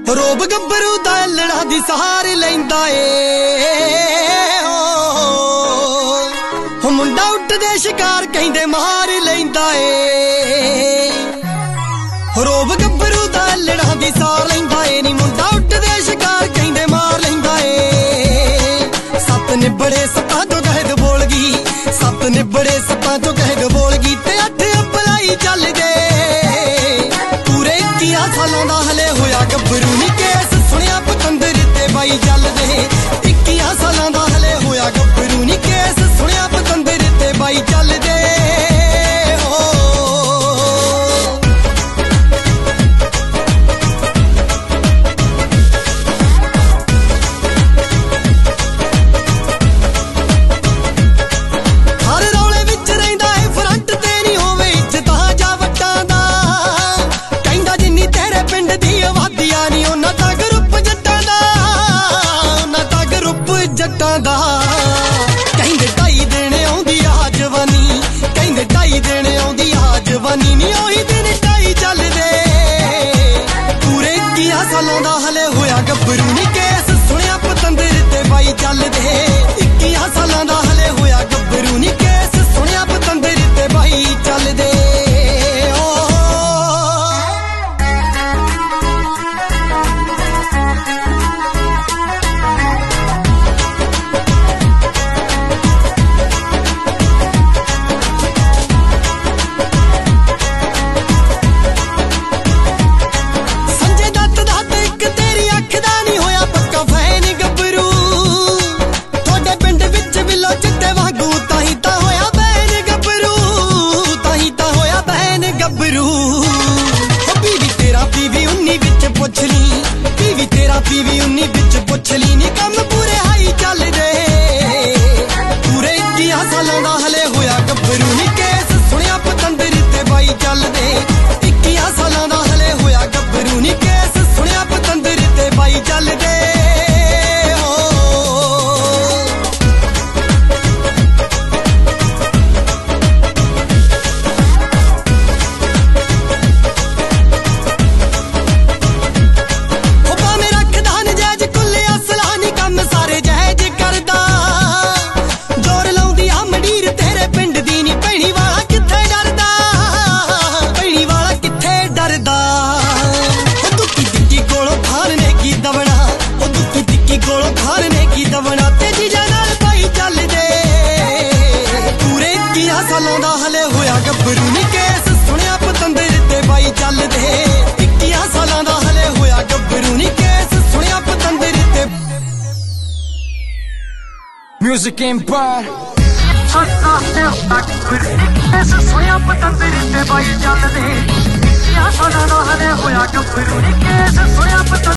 ਰੋਬ ਗੱਭਰੂ ਦਾ ਲੜਾ ਦੀ ਸਹਾਰ ਲੈਂਦਾ ਏ ਹੋ ਮੁੰਡਾ ਉੱਠਦੇ ਸ਼ਿਕਾਰ ਕਹਿੰਦੇ ਮਾਰ ਲੈਂਦਾ ਏ ਰੋਬ ਗੱਭਰੂ ਦਾ ਲੜਾ ਦੀ ਸਹਾਰ ਲੈਂਦਾ ਏ ਨੀ ਮੁੰਡਾ ਉੱਠਦੇ ਸ਼ਿਕਾਰ ਕਹਿੰਦੇ ਮਾਰ ਲੈਂਦਾ ਏ ਸੱਤ ਨਿਬੜੇ ਸੱਪਾਂ ਤੋਂ ਕਹਿਦ ਬੋਲ ਗਈ ਸੱਤ ਨਿਬੜੇ ਸੱਪਾਂ ਤੋਂ ਕਹਿਦ ਬੋਲ ਗਈ ਤੇ 8 ਅਪਲਾਈ ਚੱਲ ਗਏ ਪੂਰੇ 21 ਸਾਲਾਂ ਦਾ ਹਲੇ ਹੋਇਆ ਗੱਭਰੂ ਨੀ ਕੇਸ ਸੁਣਿਆ ਪਤੰਦਰ ਤੇ ਬਾਈ ਚੱਲਦੇ 21 ਸਾਲਾਂ ਦਾ ਹਲੇ ਹੋਇਆ ਗੱਭਰੂ ਨੀ ਕੇਸ ਸੁਣਿਆ ਪਤੰਦਰ ਤੇ ਬਾਈ ਚੱਲਦੇ ਕਹਿੰਦੇ ਢਾਈ ਦਿਨ ਆਉਂਦੀ ਆ ਜਵਾਨੀ ਕਹਿੰਦੇ ਢਾਈ ਦਿਨ ਆਉਂਦੀ ਆ ਜਵਾਨੀ ਨੀ ਉਹੀ ਦਿਨ ਢਾਈ ਚੱਲਦੇ ਪੂਰੇ 21 ਸਾਲਾਂ ਦਾ ਹਲੇ ਹੋਇਆ ਗੱਭਰੂ ਨੀ ਕੇਸ ਸੁਣਿਆ ਪਤੰਦਰ ਤੇ ਬਾਈ ਚੱਲਦੇ 21 ਸਾਲਾਂ ਦਾ ਹਲੇ ਹੋਇਆ ਗੱਭਰੂ ਨੀ ਕੇਸ ਸੁਣਿਆ ਪਤੰਦਰ ਤੇ ਬਾਈ ਚੱਲਦੇ ਪੀਵੀ 19 ਵਿੱਚ ਪੁੱਛ ਲਈ ਨੀ ਕੰਮ ਪੂਰੇ ਹਾਈ ਚੱਲਦੇ ਪੂਰੇ 21 ਸਾਲਾਂ ਦਾ ਹਲੇ ਹੋਇਆ ਗੱਭਰੂ ਨੀ ਕੇਸ ਸੁਣਿਆ ਪਤੰਦਰ ਤੇ ਬਾਈ ਚੱਲਦੇ 21 ਸਾਲਾਂ ਦਾ ਹਲੇ ਹੋਇਆ ਗੱਭਰੂ ਨੀ ਕੇਸ ਸੁਣਿਆ ਪਤੰਦਰ ਤੇ ਬਾਈ ਚੱਲਦੇ ਸਾਲਾਂ ਦਾ ਹਲੇ ਹੋਇਆ ਗੱਭਰੂ ਨੀ ਕੇਸ ਸੁਣਿਆ ਪਤੰਦਰ ਤੇ ਬਾਈ ਚੱਲਦੇ 21 ਸਾਲਾਂ ਦਾ ਹਲੇ ਹੋਇਆ ਗੱਭਰੂ ਨੀ ਕੇਸ ਸੁਣਿਆ ਪਤੰਦਰ ਤੇ Music Empire ਸੁਣਿਆ ਪਤੰਦਰ ਤੇ ਬਾਈ ਚੱਲਦੇ 21 ਸਾਲਾਂ ਦਾ ਹਲੇ ਹੋਇਆ ਗੱਭਰੂ ਨੀ ਕੇਸ ਸੁਣਿਆ